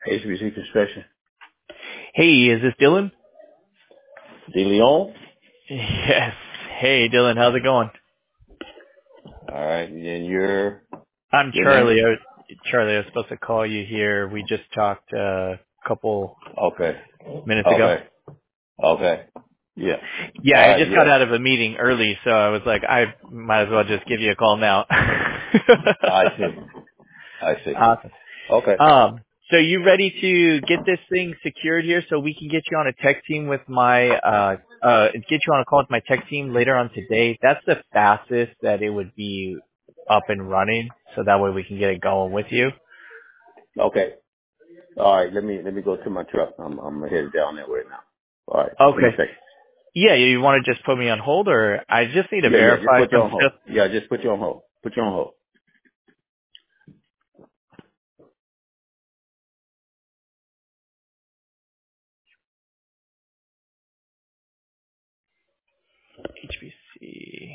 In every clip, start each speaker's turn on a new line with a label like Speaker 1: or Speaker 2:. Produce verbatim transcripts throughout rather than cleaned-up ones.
Speaker 1: H B C Construction.
Speaker 2: Hey, is this Dylan?
Speaker 1: De Leon?
Speaker 2: Yes. Hey, Dylan, how's it going?
Speaker 1: All right. And your
Speaker 2: I'm
Speaker 1: your
Speaker 2: Charlie.
Speaker 1: name?
Speaker 2: I was, Charlie, I was supposed to call you here. We just talked uh, a couple
Speaker 1: Okay.
Speaker 2: minutes ago.
Speaker 1: Okay. Okay. Yeah.
Speaker 2: Yeah,
Speaker 1: All
Speaker 2: I
Speaker 1: right.
Speaker 2: just got
Speaker 1: Yeah.
Speaker 2: out of a meeting early, so I was like, I might as well just give you a call now.
Speaker 1: I see. I see.
Speaker 2: Awesome.
Speaker 1: Okay.
Speaker 2: Um, so you ready to get this thing secured here so we can get you on a tech team with my, uh, uh, get you on a call with my tech team later on today? That's the fastest that it would be up and running, so that way we can get it going with you.
Speaker 1: Okay. All right. Let me let me go to my truck. I'm I'm headed down that way now. All right. Give me a
Speaker 2: Okay.
Speaker 1: second.
Speaker 2: Yeah, you want to just put me on hold, or I just need to
Speaker 1: Yeah. Yeah. Just
Speaker 2: verify
Speaker 1: put you
Speaker 2: some
Speaker 1: on hold.
Speaker 2: stuff.
Speaker 1: Yeah. Just put you on hold. Put you on hold.
Speaker 2: H B C.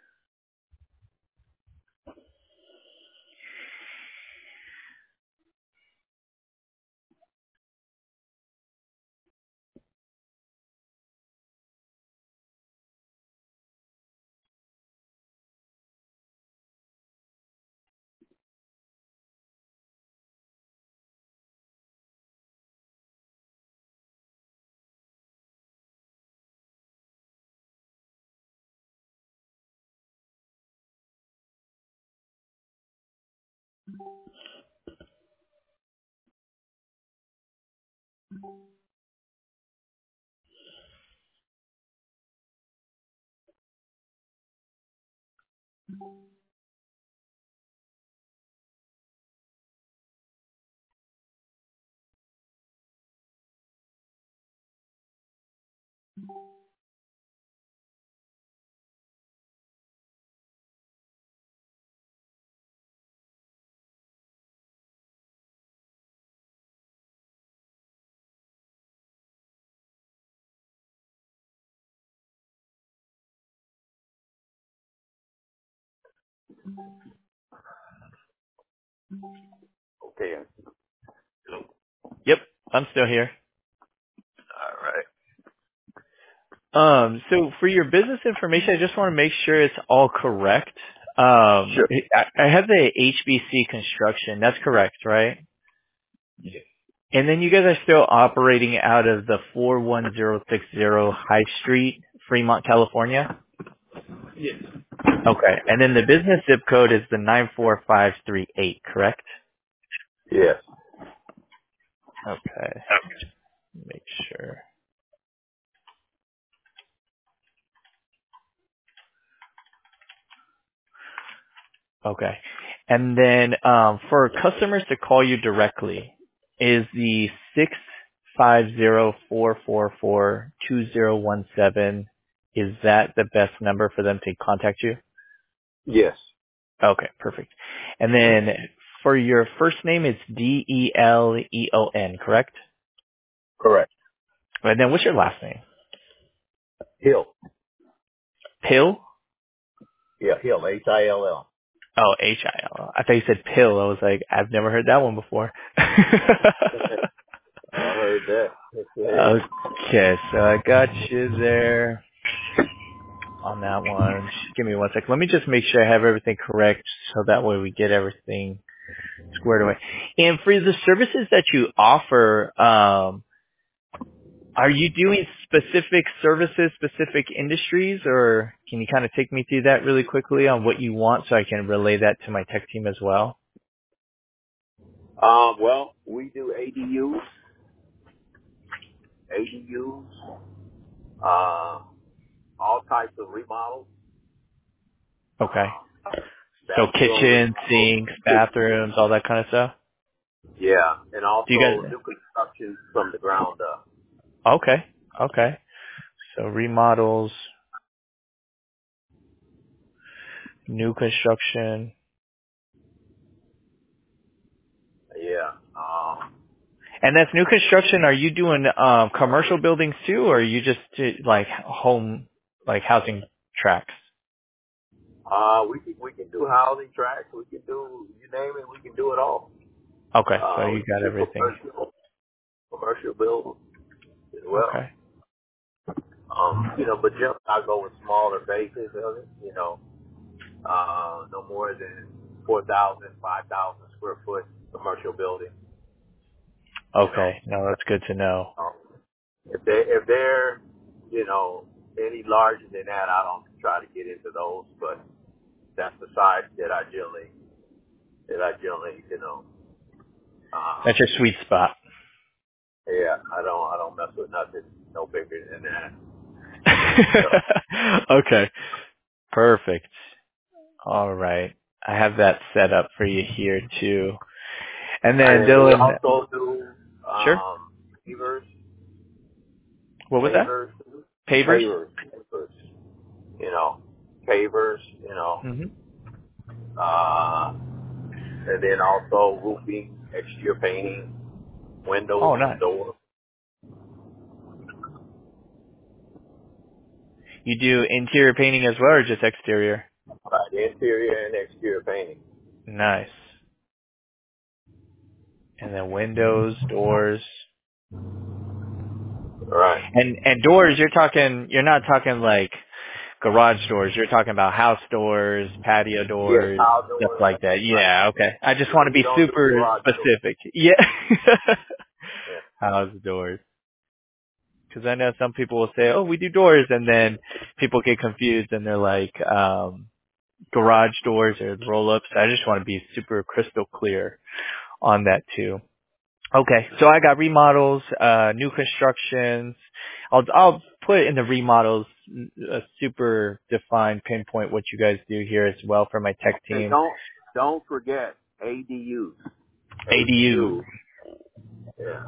Speaker 1: Okay.
Speaker 2: Yep, I'm still here.
Speaker 1: All right.
Speaker 2: Um, so for your business information, I just want to make sure it's all correct. Um,
Speaker 1: Sure.
Speaker 2: I, I have the H B C construction. That's correct, right?
Speaker 1: Yeah.
Speaker 2: And then you guys are still operating out of the four one zero six zero High Street, Fremont, California?
Speaker 1: Yes.
Speaker 2: Okay. And then the business zip code is the nine four five three eight, correct?
Speaker 1: Yes.
Speaker 2: Okay. Make sure. Okay. And then um, for customers to call you directly, is the six five zero four four four two zero one seven, is that the best number for them to contact you?
Speaker 1: Yes.
Speaker 2: Okay, perfect. And then for your first name, it's D E L E O N, correct?
Speaker 1: Correct.
Speaker 2: And then what's your last name?
Speaker 1: Hill.
Speaker 2: Pill?
Speaker 1: Yeah. Hill. H I L L.
Speaker 2: Oh, H I L. I thought you said pill. I was like, I've never heard that one before.
Speaker 1: I heard that. Okay.
Speaker 2: Okay, so I got you there on that one. Just give me one sec. Let me just make sure I have everything correct so that way we get everything squared away. And for the services that you offer, um, are you doing specific services, specific industries, or can you kind of take me through that really quickly on what you want so I can relay that to my tech team as well?
Speaker 1: Um, well, we do A D Us, A D Us, uh, all types of remodels,
Speaker 2: Okay.
Speaker 1: uh,
Speaker 2: So
Speaker 1: bathroom
Speaker 2: kitchen,
Speaker 1: remodels,
Speaker 2: sinks, bathrooms, all that kind of stuff?
Speaker 1: yeah, and
Speaker 2: Do you
Speaker 1: also
Speaker 2: guys?
Speaker 1: new construction from the ground up.
Speaker 2: Okay. Okay. So remodels, new construction.
Speaker 1: Yeah, um,
Speaker 2: And that's new construction. Are you doing um, commercial buildings too, or are you just uh, like home, like housing tracts?
Speaker 1: uh, we can, we can do housing tracks, we can do, you name it, we can do it all.
Speaker 2: Okay, so
Speaker 1: Uh, we
Speaker 2: you
Speaker 1: can
Speaker 2: got
Speaker 1: do
Speaker 2: everything.
Speaker 1: commercial. commercial buildings as well.
Speaker 2: Okay.
Speaker 1: Um, you know, but generally I go with smaller bases of it, you know, uh, no more than four thousand, five thousand square foot commercial building, you know.
Speaker 2: Okay. No, that's good to know.
Speaker 1: Um, if they if they're, you know, any larger than that, I don't try to get into those, but that's the size that I generally that I generally, you know,
Speaker 2: That's
Speaker 1: um,
Speaker 2: your sweet spot.
Speaker 1: yeah, I don't I don't mess with nothing no bigger than that. So,
Speaker 2: Okay. Perfect. All right. I have that set up for you here too. And then
Speaker 1: and we
Speaker 2: Dylan,
Speaker 1: also do
Speaker 2: sure.
Speaker 1: um, pavers,
Speaker 2: What was that?
Speaker 1: pavers,
Speaker 2: Pavers?
Speaker 1: pavers, pavers, you know, pavers, you know,
Speaker 2: Mm-hmm.
Speaker 1: uh, and then also roofing, exterior painting, windows
Speaker 2: Oh,
Speaker 1: and
Speaker 2: nice.
Speaker 1: doors.
Speaker 2: You do interior painting as well or just exterior?
Speaker 1: Right, interior and exterior painting.
Speaker 2: Nice. And then windows, doors.
Speaker 1: Right.
Speaker 2: And and doors, you're talking you're not talking like garage doors, you're talking about house doors, patio
Speaker 1: Yes,
Speaker 2: doors, stuff
Speaker 1: outdoors.
Speaker 2: like that.
Speaker 1: Right.
Speaker 2: Yeah, okay. I just
Speaker 1: We,
Speaker 2: want to
Speaker 1: we
Speaker 2: be
Speaker 1: don't do
Speaker 2: super
Speaker 1: garage doors.
Speaker 2: specific. Yeah.
Speaker 1: Yeah.
Speaker 2: House doors. Because I know some people will say, "Oh, we do doors," and then people get confused and they're like, um, garage doors or roll-ups. I just want to be super crystal clear on that too. Okay, so I got remodels, uh, new constructions. I'll I'll put in the remodels a super defined pinpoint what you guys do here as well for my tech
Speaker 1: And
Speaker 2: team.
Speaker 1: don't don't forget A D Us.
Speaker 2: A D Us.
Speaker 1: A D Us. Yeah.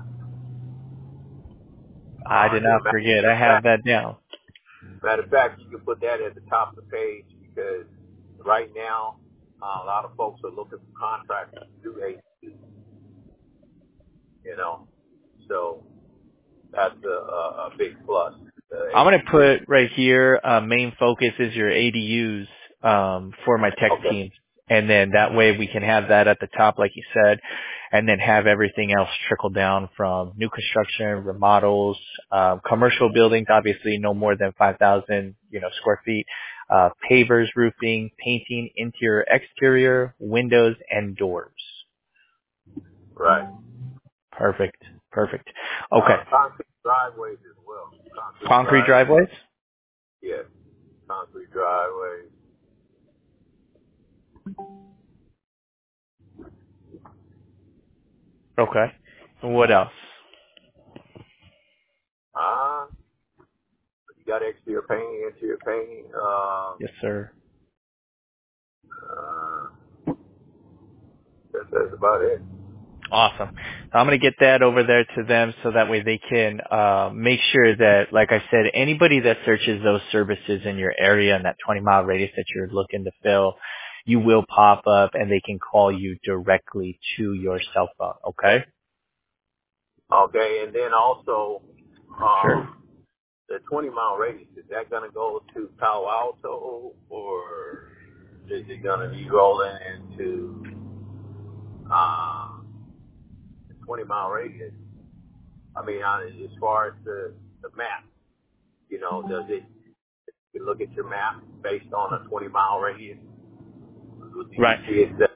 Speaker 2: I
Speaker 1: Uh,
Speaker 2: did
Speaker 1: and
Speaker 2: not
Speaker 1: matter
Speaker 2: forget. I
Speaker 1: of
Speaker 2: have
Speaker 1: fact,
Speaker 2: that down.
Speaker 1: matter of fact, you can put that at the top of the page because right now uh, a lot of folks are looking for contractors to do A D Us. You know, so that's a, a, a big plus. The
Speaker 2: I'm gonna
Speaker 1: A D Us.
Speaker 2: put right here. Uh, main focus is your A D Us um, for my tech
Speaker 1: Okay.
Speaker 2: team, and then that way we can have that at the top, like you said, and then have everything else trickle down from new construction, remodels, um, commercial buildings, obviously no more than five thousand, you know, square feet, uh, pavers, roofing, painting, interior, exterior, windows, and doors.
Speaker 1: Right.
Speaker 2: Perfect, perfect. Okay,
Speaker 1: Uh, concrete driveways as well. Concrete
Speaker 2: concrete
Speaker 1: driveways.
Speaker 2: driveways.
Speaker 1: Yes. Concrete driveways.
Speaker 2: Okay, and what else?
Speaker 1: Uh, you got exterior painting, interior painting. Um,
Speaker 2: Yes, sir.
Speaker 1: uh, that's, that's about it.
Speaker 2: Awesome. I'm going to get that over there to them so that way they can uh, make sure that, like I said, anybody that searches those services in your area in that twenty mile radius that you're looking to fill, you will pop up and they can call you directly to your cell phone. Okay?
Speaker 1: Okay, and then also,
Speaker 2: Sure.
Speaker 1: um, the twenty mile radius, is that going to go to Palo Alto or is it going to be rolling into, um, the twenty mile radius? I mean, uh, as far as the, the map, you know, does it, you look at your map based on a twenty mile radius? Do you
Speaker 2: Right.
Speaker 1: see it, that,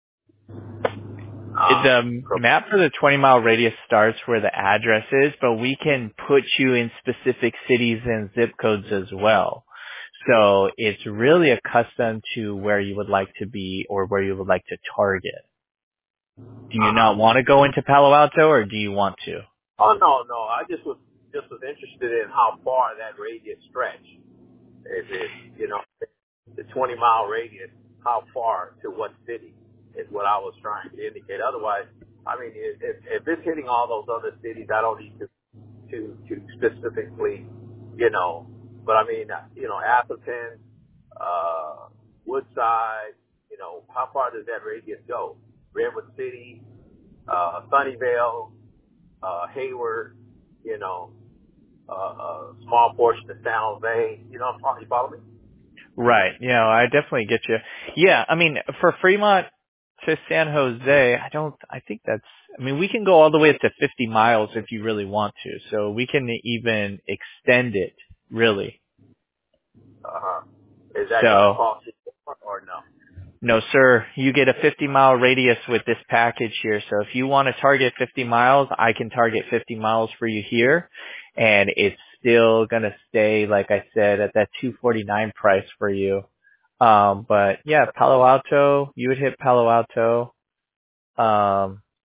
Speaker 2: It-
Speaker 1: um,
Speaker 2: The map for the twenty mile radius starts where the address is, but we can put you in specific cities and zip codes as well. So it's really accustomed to where you would like to be or where you would like to target. Do you
Speaker 1: uh-huh.
Speaker 2: not want to go into Palo Alto or do you want to?
Speaker 1: Oh, no, no, I just was, just was interested in how far that radius stretched. Is it, you know, the twenty mile radius, how far to what city is what I was trying to indicate. Otherwise, I mean, if, if if it's hitting all those other cities, I don't need to, to, to specifically, you know, but I mean, uh, you know, Atherton, uh, Woodside, you know, how far does that radius go? Redwood City, uh, Sunnyvale, uh, Hayward, you know, uh, a small portion of San Jose, you know, you follow me?
Speaker 2: Right. Yeah, I definitely get you. Yeah, I mean, for Fremont to San Jose, I don't, I think that's, I mean, we can go all the way up to fifty miles if you really want to. So we can even extend it, really.
Speaker 1: Uh-huh. Is that going to
Speaker 2: So,
Speaker 1: cost you more or no?
Speaker 2: no, sir. You get a fifty mile radius with this package here. So if you want to target fifty miles, I can target fifty miles for you here. And it's still going to stay, like I said, at that two forty-nine price for you. Um, but yeah, Palo Alto, you would hit Palo Alto. Um,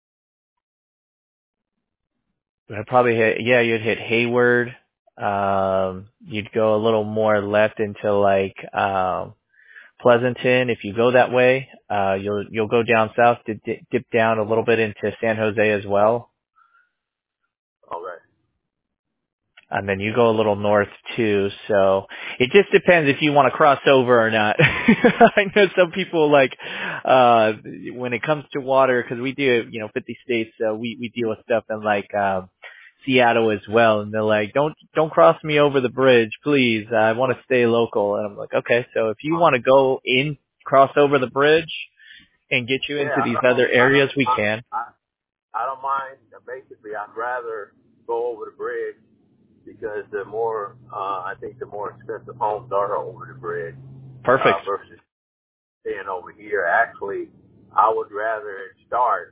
Speaker 2: I'd probably hit, yeah, you'd hit Hayward. Um, you'd go a little more left into like, um, Pleasanton. If you go that way, uh, you'll, you'll go down south to dip, dip down a little bit into San Jose as well.
Speaker 1: Okay.
Speaker 2: And then you go a little north too. So it just depends if you want to cross over or not. I know some people like, uh, when it comes to water, cause we do, you know, fifty states, so we, we deal with stuff in like, um, Seattle as well. And they're like, don't, don't cross me over the bridge, please. I want to stay local. And I'm like, okay, so if you want to go in, cross over the bridge and get you into
Speaker 1: Yeah,
Speaker 2: these
Speaker 1: I
Speaker 2: other
Speaker 1: don't, I
Speaker 2: areas,
Speaker 1: don't,
Speaker 2: we
Speaker 1: I,
Speaker 2: can.
Speaker 1: I, I don't mind. Basically, I'd rather go over the bridge because the more, uh, I think the more expensive homes are over the bridge,
Speaker 2: Perfect.
Speaker 1: uh, versus staying over here. Actually, I would rather start,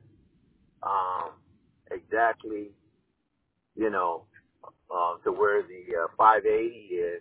Speaker 1: um, exactly, you know, uh, to where the uh, five eighty is,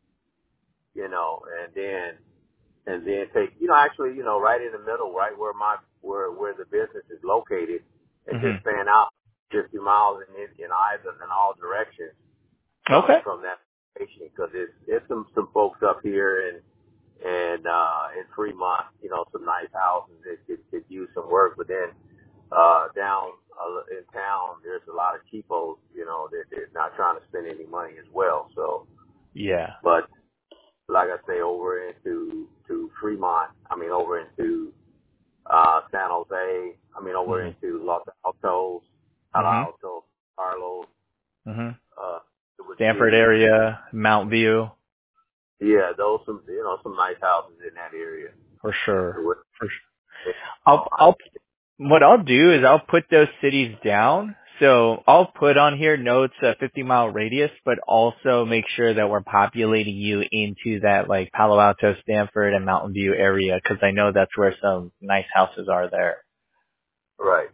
Speaker 1: you know, and then, and then take, you know, actually, you know, right in the middle, right where my, where, where the business is located, and
Speaker 2: hmm
Speaker 1: just fan out fifty miles in, in either, in all directions. Coming
Speaker 2: Okay.
Speaker 1: from that station, because it's it's some some folks up here and and uh in Fremont, you know, some nice houses that could, could use some work, but then uh down uh, in town there's a lot of cheapos, you know, that they're not trying to spend any money as well. So,
Speaker 2: Yeah.
Speaker 1: but like I say, over into to Fremont, I mean over into uh San Jose, I mean over
Speaker 2: hmm
Speaker 1: into Los Altos, Palo
Speaker 2: hmm
Speaker 1: Alto, Carlos,
Speaker 2: hmm
Speaker 1: uh, Silver
Speaker 2: Stanford
Speaker 1: City.
Speaker 2: area, Mount View,
Speaker 1: Yeah, those some you know some nice houses in that area.
Speaker 2: for sure.
Speaker 1: So it-
Speaker 2: For sure.
Speaker 1: it-
Speaker 2: I'll,
Speaker 1: oh, I,
Speaker 2: I'll, what I'll do is I'll put those cities down. So I'll put on here notes a fifty mile radius, but also make sure that we're populating you into that like Palo Alto, Stanford, and Mountain View area, because I know that's where some nice houses are there.
Speaker 1: right.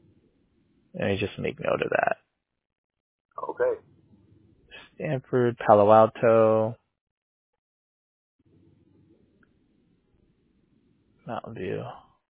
Speaker 2: Let me just make note of that.
Speaker 1: Okay.
Speaker 2: Stanford, Palo Alto, Mountain View.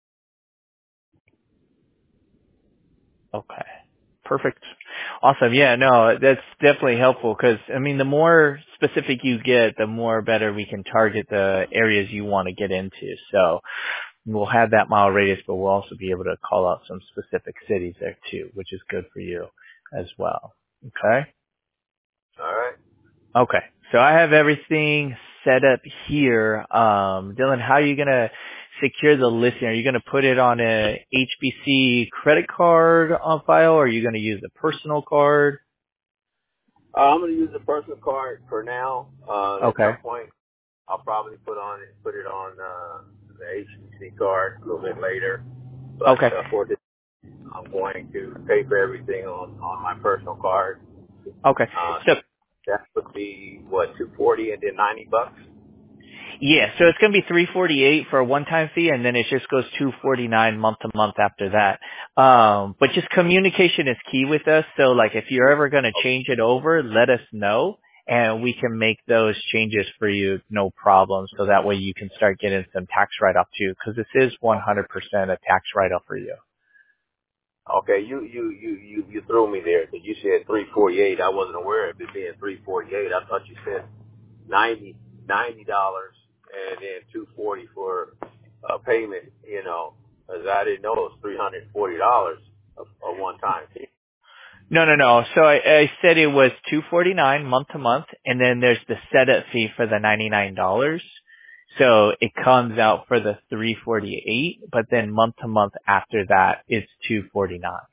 Speaker 2: Okay. Perfect. Awesome. Yeah, no, that's definitely helpful because, I mean, the more specific you get, the more better we can target the areas you want to get into. So we'll have that mile radius, but we'll also be able to call out some specific cities there too, which is good for you as well. Okay.
Speaker 1: All right.
Speaker 2: Okay. So I have everything set up here. Um, Dylan, how are you going to secure the listing? Are you going to put it on a H B C credit card on file, or are you going to use a personal card?
Speaker 1: Uh, I'm going to use the personal card for now. Uh, at
Speaker 2: Okay.
Speaker 1: some point, I'll probably put on it, put it on uh, the H B C card a little bit later. But
Speaker 2: Okay.
Speaker 1: uh, for this, I'm going to pay for everything on on my personal card.
Speaker 2: Okay.
Speaker 1: Uh,
Speaker 2: So
Speaker 1: that would be what two forty and then ninety bucks.
Speaker 2: yeah, so it's going to be three forty-eight for a one-time fee, and then it just goes two forty-nine month to month after that. Um, but just communication is key with us. So like if you're ever going to change it over, let us know, and we can make those changes for you, no problem. So that way you can start getting some tax write-off too, because this is one hundred percent a tax write-off for you.
Speaker 1: Okay, you you you you you threw me there because you said three forty eight. I wasn't aware of it being three forty eight. I thought you said ninety ninety dollars and then two forty for a payment. You know, because I didn't know it was three hundred forty dollars a, a one time fee.
Speaker 2: No, no, no. So I, I said it was two forty-nine month to month, and then there's the setup fee for the ninety-nine dollars. So it comes out for the three forty-eight, but then month to month after that it's two forty-nine.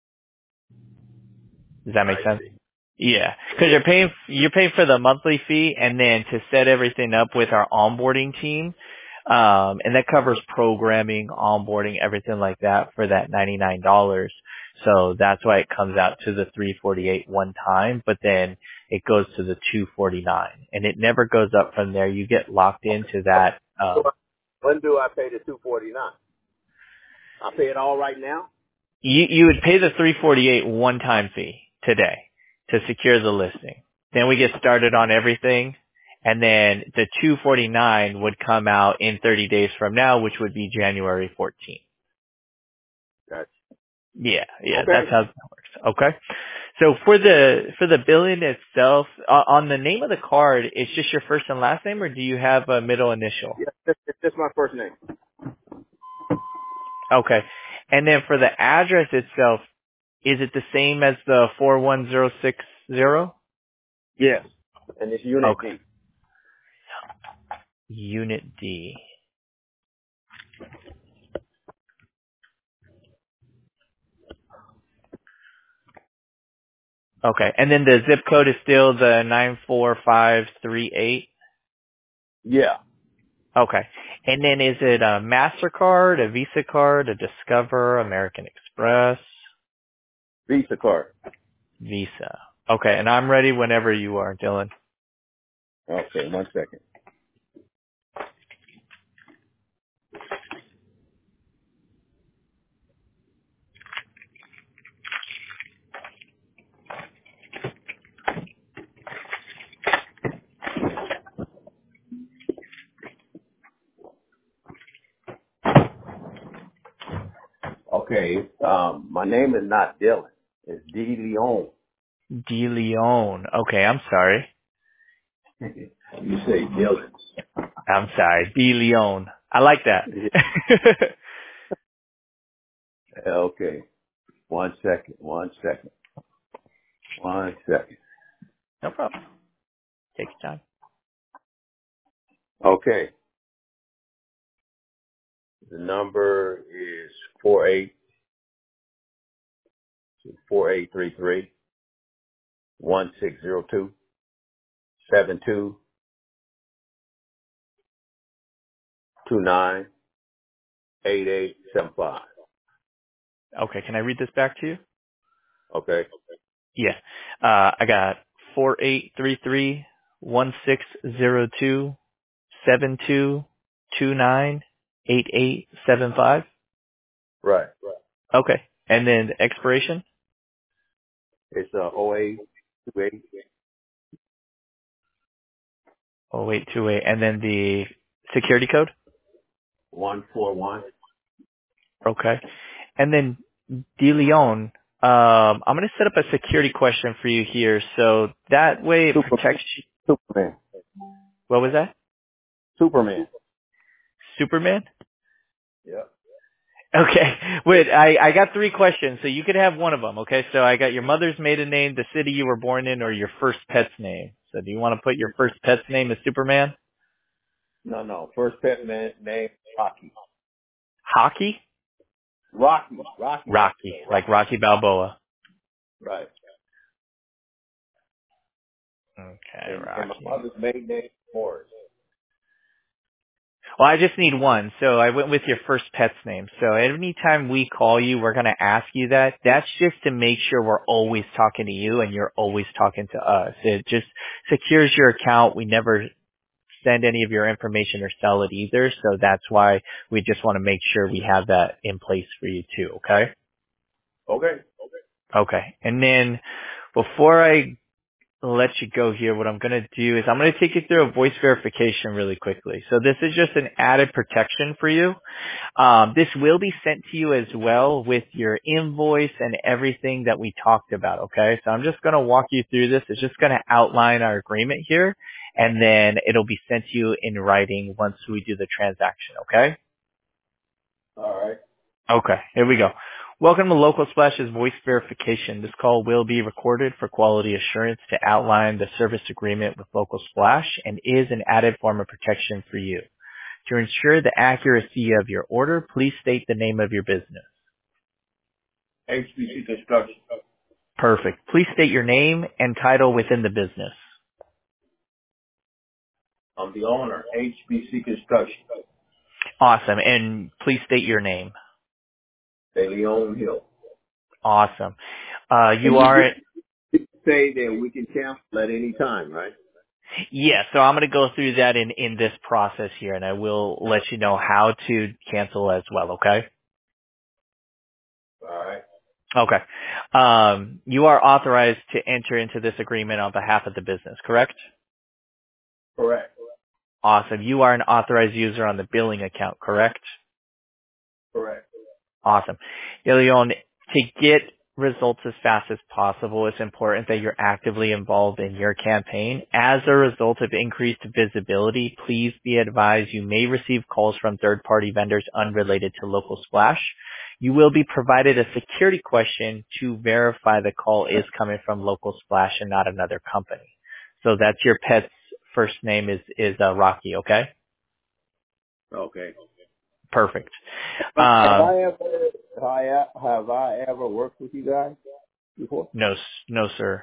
Speaker 2: Does that make
Speaker 1: I
Speaker 2: sense?
Speaker 1: see.
Speaker 2: Yeah, because you're paying you're paying for the monthly fee, and then to set everything up with our onboarding team, Um, and that covers programming, onboarding, everything like that for that ninety-nine dollars. So that's why it comes out to the three forty-eight one time, but then it goes to the two forty-nine, and it never goes up from there. You get locked into that. Um,
Speaker 1: When do I pay the two forty-nine? I pay it all right now?
Speaker 2: you you would pay the three forty-eight one time fee today to secure the listing. Then we get started on everything, and then the two forty-nine would come out in thirty days from now, which would be January fourteenth.
Speaker 1: Gotcha.
Speaker 2: Yeah, yeah,
Speaker 1: Okay.
Speaker 2: that's how it works. Okay. So for the for the billing itself, uh, on the name of the card, it's just your first and last name, or do you have a middle initial?
Speaker 1: Yeah, it's, it's just my first name.
Speaker 2: Okay. And then for the address itself, is it the same as the four one zero six zero?
Speaker 1: Yes. And it's Unit
Speaker 2: Okay.
Speaker 1: D.
Speaker 2: Unit D. Okay. And then the zip code is still the nine four five three eight?
Speaker 1: Yeah.
Speaker 2: Okay. And then is it a MasterCard, a Visa card, a Discover, American Express?
Speaker 1: Visa card.
Speaker 2: Visa. Okay. And I'm ready whenever you are, Dylan.
Speaker 1: Okay, one second. Okay. Um, my name is not Dylan. It's D. Leon.
Speaker 2: De Leon. Okay. I'm sorry.
Speaker 1: You say Dylan.
Speaker 2: I'm sorry. De Leon. I like that.
Speaker 1: Okay. One second. One second. One second.
Speaker 2: No problem. Take your time.
Speaker 1: Okay. The number is four eight four eight three three one six zero two seven two two nine eight eight seven five.
Speaker 2: Okay. Can I read this back to you?
Speaker 1: Okay.
Speaker 2: Yeah. Uh, I got four eight three three one six zero two seven two two nine eight eight seven five.
Speaker 1: Right. Right.
Speaker 2: Okay. And then the expiration?
Speaker 1: It's uh oh eight two eight.
Speaker 2: Oh wait, two eight. And then the security code?
Speaker 1: one four one.
Speaker 2: Okay. And then De Leon, um, I'm going to set up a security question for you here. So that way it
Speaker 1: Super,
Speaker 2: protects you.
Speaker 1: Superman.
Speaker 2: What was that?
Speaker 1: Superman.
Speaker 2: Superman?
Speaker 1: Yep.
Speaker 2: Okay. Wait, I, I got three questions, so you could have one of them, okay? So I got your mother's maiden name, the city you were born in, or your first pet's name. So do you want to put your first pet's name as Superman?
Speaker 1: No, no. First pet man name Rocky.
Speaker 2: Hockey?
Speaker 1: Rocky. Rocky.
Speaker 2: Rocky, like Rocky Balboa.
Speaker 1: Right.
Speaker 2: Okay,
Speaker 1: And, and my
Speaker 2: Rocky.
Speaker 1: mother's maiden name is Morris.
Speaker 2: Well, I just need one, so I went with your first pet's name. So anytime we call you, we're going to ask you that. That's just to make sure we're always talking to you and you're always talking to us. It just secures your account. We never send any of your information or sell it either, so that's why we just want to make sure we have that in place for you too, okay?
Speaker 1: Okay.
Speaker 2: Okay. And then before I let you go here, what I'm going to do is I'm going to take you through a voice verification really quickly. So this is just an added protection for you. Um, this will be sent to you as well with your invoice and everything that we talked about, okay? So I'm just going to walk you through this. It's just going to outline our agreement here, and then it'll be sent to you in writing once we do the transaction, okay?
Speaker 1: All right.
Speaker 2: Okay, here we go. Welcome to Local Splash's voice verification. This call will be recorded for quality assurance to outline the service agreement with Local Splash and is an added form of protection for you. To ensure the accuracy of your order, please state the name of your business.
Speaker 1: H B C Construction.
Speaker 2: Perfect. Please state your name and title within the business.
Speaker 1: I'm the owner, H B C Construction.
Speaker 2: Awesome. And please state your name.
Speaker 1: De Leon Hill.
Speaker 2: Awesome. Uh, you
Speaker 1: And you
Speaker 2: are,
Speaker 1: did say that we can cancel at any time, right?
Speaker 2: yeah, so I'm going to go through that in, in this process here, and I will let you know how to cancel as well, okay?
Speaker 1: All right.
Speaker 2: Okay. Um, you are authorized to enter into this agreement on behalf of the business, correct?
Speaker 1: Correct.
Speaker 2: Awesome. You are an authorized user on the billing account, correct?
Speaker 1: Correct.
Speaker 2: Awesome. Leon, to get results as fast as possible, it's important that you're actively involved in your campaign. As a result of increased visibility, please be advised you may receive calls from third-party vendors unrelated to Local Splash. You will be provided a security question to verify the call is coming from Local Splash and not another company. So that's your pet's first name is, is uh, Rocky, okay?
Speaker 1: Okay.
Speaker 2: Perfect.
Speaker 1: Have
Speaker 2: Um,
Speaker 1: I ever have I, have I ever worked with you guys before?
Speaker 2: no, s- no, sir.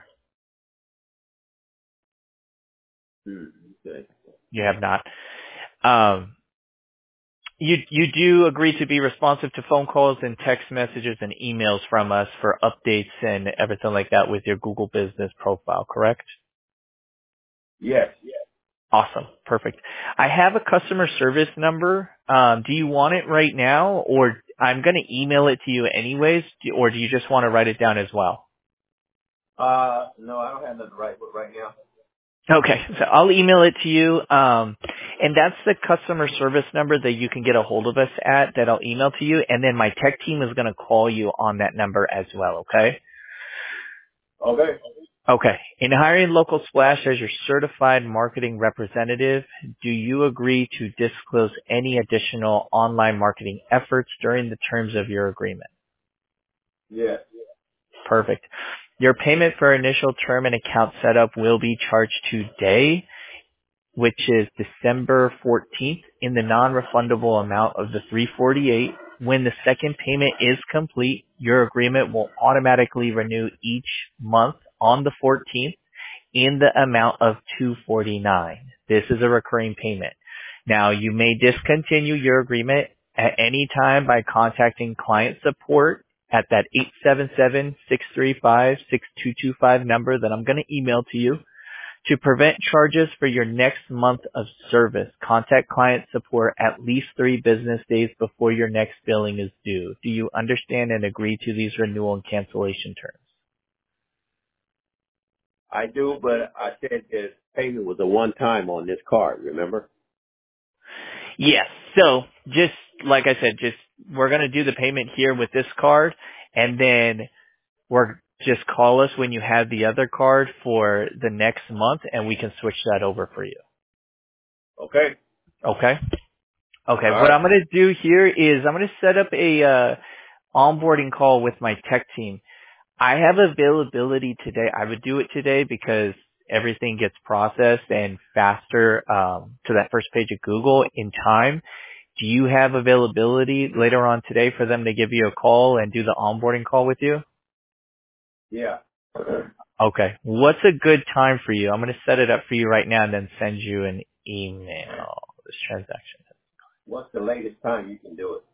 Speaker 1: Hmm. Okay.
Speaker 2: You have not. Um, you you do agree to be responsive to phone calls and text messages and emails from us for updates and everything like that with your Google Business profile, correct?
Speaker 1: Yes.
Speaker 2: Awesome. Perfect. I have a customer service number. Um, do you want it right now, or I'm going to email it to you anyways, do- or do you just want to write it down as well?
Speaker 1: Uh, no, I don't have nothing right with right now.
Speaker 2: Okay, so I'll email it to you, um, and that's the customer service number that you can get a hold of us at that I'll email to you, and then my tech team is going to call you on that number as well, okay?
Speaker 1: Okay.
Speaker 2: Okay. In hiring Local Splash as your certified marketing representative, do you agree to disclose any additional online marketing efforts during the terms of your agreement?
Speaker 1: Yes.
Speaker 2: Perfect. Your payment for initial term and account setup will be charged today, which is December fourteenth, in the non-refundable amount of the three hundred forty-eight dollars. When the second payment is complete, your agreement will automatically renew each month on the fourteenth in the amount of two hundred forty-nine dollars. This is a recurring payment. Now, you may discontinue your agreement at any time by contacting client support at that eight seven seven, six three five, six two two five number that I'm going to email to you. To prevent charges for your next month of service, contact client support at least three business days before your next billing is due. Do you understand and agree to these renewal and cancellation terms?
Speaker 1: I do, but I said that payment was a one time on this card, remember?
Speaker 2: Yes. So just like I said, just we're going to do the payment here with this card, and then we're just call us when you have the other card for the next month, and we can switch that over for you.
Speaker 1: Okay.
Speaker 2: Okay. Okay.
Speaker 1: All
Speaker 2: What
Speaker 1: right.
Speaker 2: I'm going to do here is I'm going to set up a uh, onboarding call with my tech team. I have availability today. I would do it today because everything gets processed and faster um, to that first page of Google in time. Do you have availability later on today for them to give you a call and do the onboarding call with you?
Speaker 1: Yeah.
Speaker 2: Okay. What's a good time for you? I'm going to set it up for you right now and then send you an email. This transaction.
Speaker 1: What's the latest time you can do it?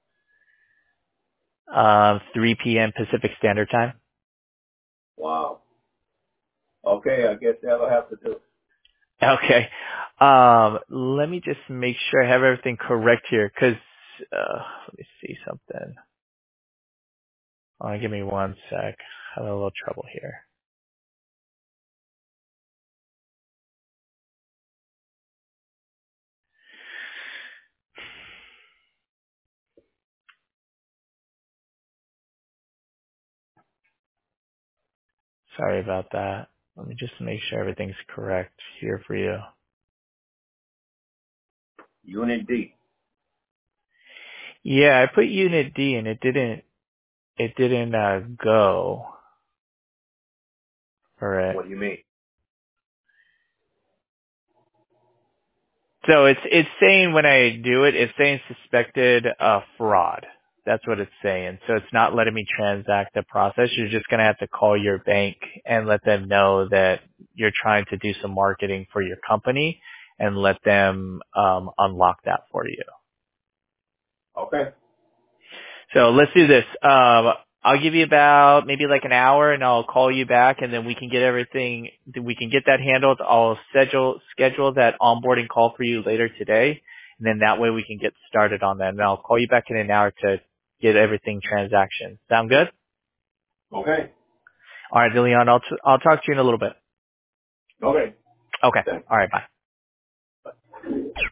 Speaker 2: Um, three p.m. Pacific Standard Time.
Speaker 1: Wow. Okay, I guess that'll have to do.
Speaker 2: Okay. Um, let me just make sure I have everything correct here, because uh, let me see something. Uh, give me one sec. Having a little trouble here. Sorry about that. Let me just make sure everything's correct here for you.
Speaker 1: Unit D.
Speaker 2: Yeah, I put Unit D and it didn't. It didn't uh, go for it.
Speaker 1: What do you mean?
Speaker 2: So it's it's saying when I do it, it's saying suspected uh, fraud. That's what it's saying. So it's not letting me transact the process. You're just going to have to call your bank and let them know that you're trying to do some marketing for your company and let them um, unlock that for you.
Speaker 1: Okay.
Speaker 2: So let's do this. Um, I'll give you about maybe like an hour, and I'll call you back, and then we can get everything. We can get that handled. I'll schedule schedule that onboarding call for you later today, and then that way we can get started on that. And I'll call you back in an hour to get everything transaction. Sound good?
Speaker 1: Okay.
Speaker 2: All right, Leon. I'll t- I'll talk to you in a little bit.
Speaker 1: Okay.
Speaker 2: Okay.
Speaker 1: Thanks.
Speaker 2: All right. Bye.